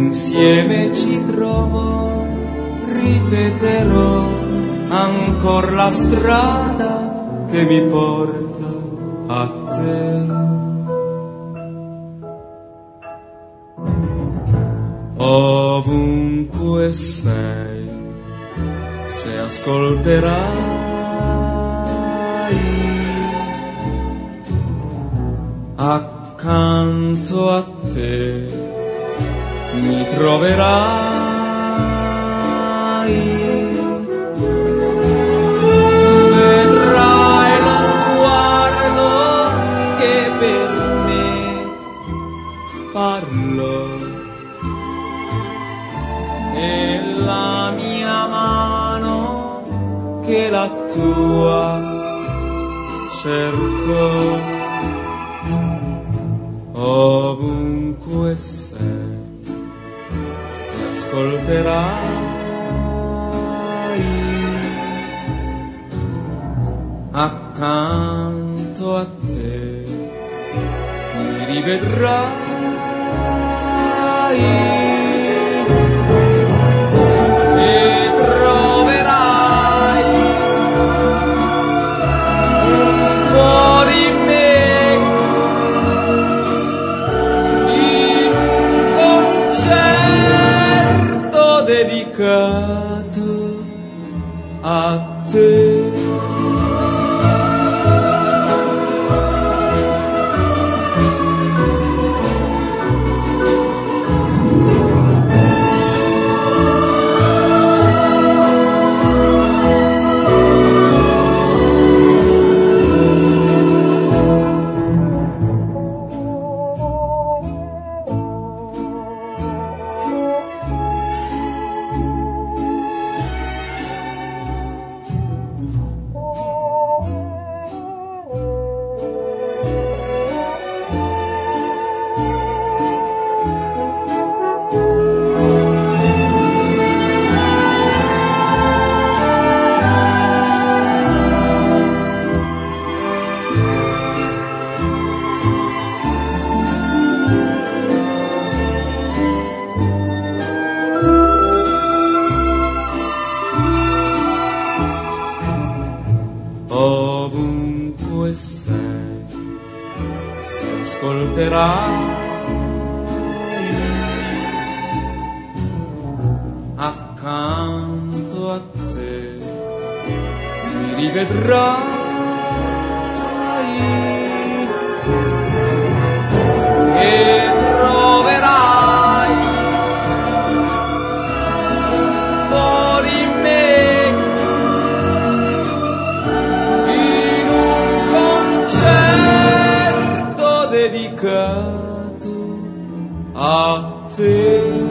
insieme ci trovo, ripeterò ancora la strada che mi porta a te. Ovunque sei, se ascolterai, accanto a te mi troverai. Vedrai lo sguardo che per me parlo e la mia mano che la tua cerco. Ovunque sei, se ascolterai, accanto a te mi rivedrai. E troverai un po' di me in un concerto dedicato a te. Ovunque sei, se ascolterai, accanto a te mi rivedrai. E troverai un po' di me dedicato a te.